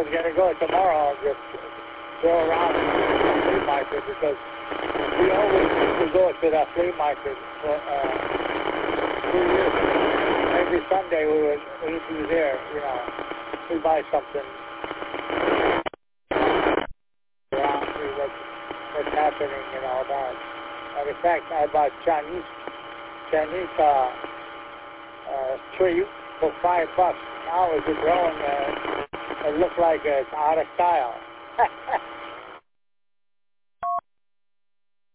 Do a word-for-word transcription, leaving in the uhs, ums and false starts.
was going to go tomorrow and just go around the flea market because we always used to go to that flea market for uh, two years ago. Every Sunday we would we'd be there, you know, we buy something around, see what's, what's happening and all that. And in fact, I bought Chinese Chinese uh, uh, tree for five bucks. Now it's growing. Uh, it looks like it's out of style.